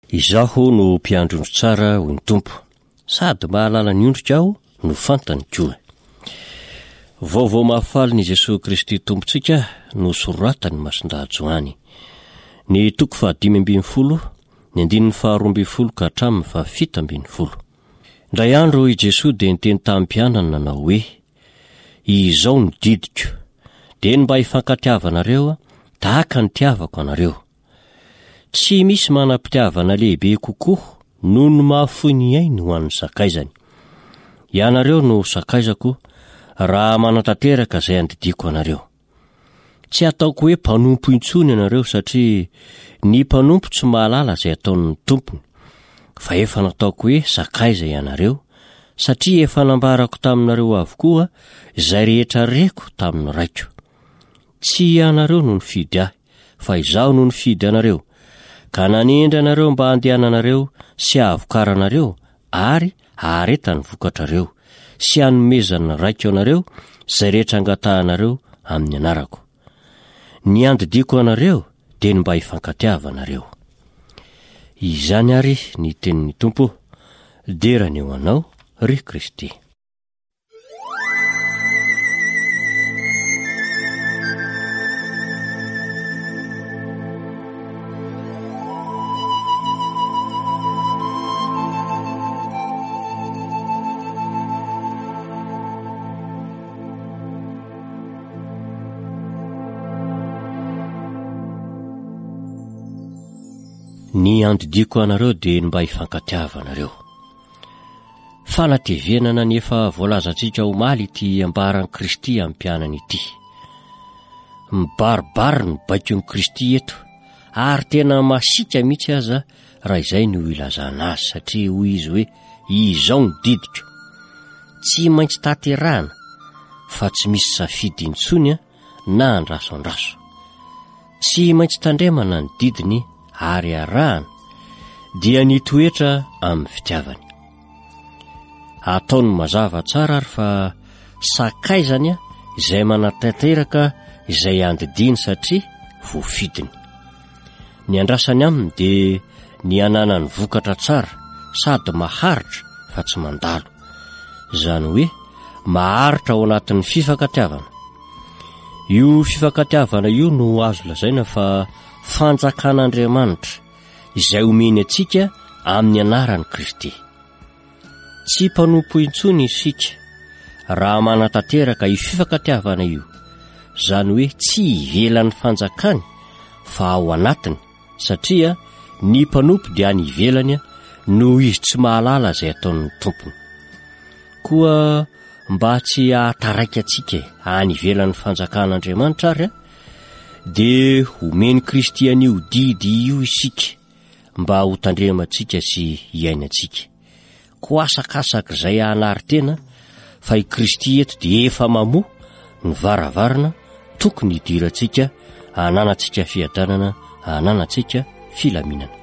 Izaho no mpiandrondro tsara ho ny tompo, sady mahalala ny ondrika aho no fantany koa. Vaovao mahafaly ny Jesosy Kristy tompontsika no soratany Masindahy-Joany. Ny toko 5:12, ny 12 ka hatramin'ny 17. Ndray andro i Jesosy dia niteny tamin'ny mpianany nanao hoe, izao ny didiko, dia mba hifankatiavanareo tahaka ny tiavako anareo. Tsy misy manam-pitiavana lehibe kokoa noho ny mahafoy ny ainy ho an'ny sakaizany. Ianareo no sakaizako raha manatanteraka izay andidiko anareo. Tsy ataoko hoe mpanompo intsony ianareo satria ny mpanompo tsy mahalala izay ataon'ny tompony, fa efa nataoko hoe sakaiza ianareo satria efa nambarako taminareo avokoa izay rehetra reko tamin'ny raiko. Tsy ianareo no nifidy ahy, fa izaho no nifidy anareo, ka nanendry anareo mba handehananareo sy ahavokaranareo ary haharetany vokatrareo sy hanomezana raiko anareo izay rehetra angatahanareo amin'ny anarako. Ny andidiko anareo dia mba hifankatiavanareo. Izany ary ny tenin'ny Tompo, derany eo anao ry Kristy. Ny andidiko anareo dia mba hifankatiavanareo. Fanatevenana ny efa voalazantsika omaly ity ambaran'i Kristy amin'ny mpianany ity. Mibaribary ny baikon'i Kristy eto, ary tena masika mihitsy aza raha izay no ilazana azy, satria hoy izy hoe, izao ny didiko. Tsy maintsy tanterahana, fa tsy misy safidy intsony na andraso. Tsy maintsy tandremana ny didiny ary arahana, dia ny toetra amin'ny fitiavany. Ataony mazava tsara ary fa sakaizany izay manatanteraka izay andidiny satria voafidiny. Ny andrasany aminy dia ny ananany vokatra tsara sady maharitra fa tsy mandalo, izany hoe maharitra ao anatin'ny fifankatiavana. Io fifankatiavana io no azo lazaina fa fanjakan'Andriamanitra izay omeny antsika amin'ny anaran'i Kristy. Tsy mpanompo intsony isika raha manatanteraka io fifankatiavana io, izany hoe tsy ivelan'ny fanjakany fa ao anatiny, satria ny mpanompo dia any ivelany no izy tsy mahalala izay ataon'ny tompony. Koa mba tsy hahataraika antsika any ivelan'ny fanjakan'Andriamanitra ary dia omeny Kristy an'io didy io isika mba ho tandremantsika sy iainantsika. Koasakasaka izay hanary tena fa i Kristy eto dia efa mamoa ny varavarana tokony hidirantsika, hananantsika fiadanana, hananantsika filaminana.